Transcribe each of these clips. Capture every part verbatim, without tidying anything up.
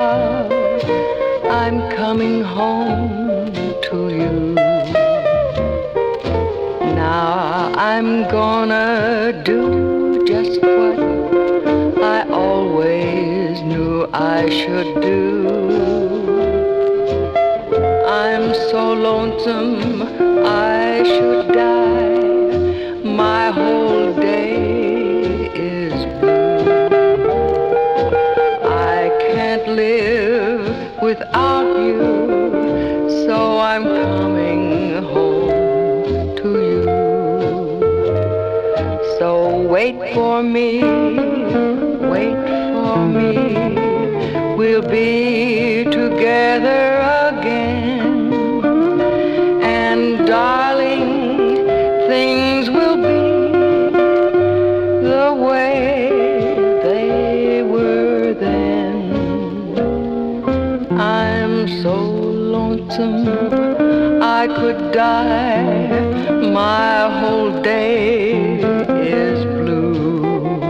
love, I'm coming home to you. Now I'm gonna do just what I always knew I should do. I'm so lonesome I should die. My whole day is blue. I can't live without you, so I'm coming home to you. So wait for me, wait for me, we'll be together again. And darling, things will be the way they were then. I'm so lonesome I could die. My whole day is blue.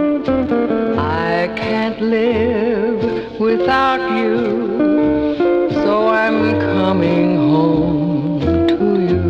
I can't live without you, so I'm coming home to you.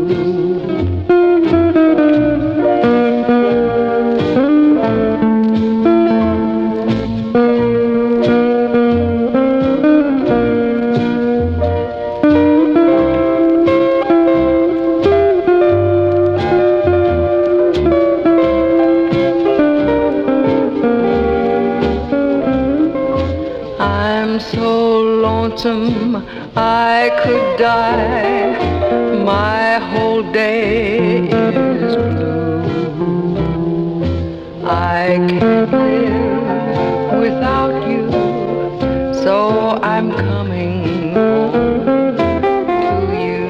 I'm so lonesome I could die. My whole day is blue. I can't live without you, so I'm coming home to you.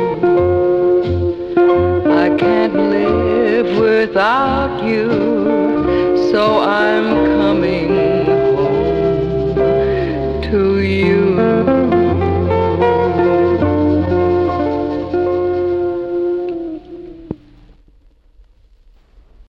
I can't live without you, so I'm coming home to you.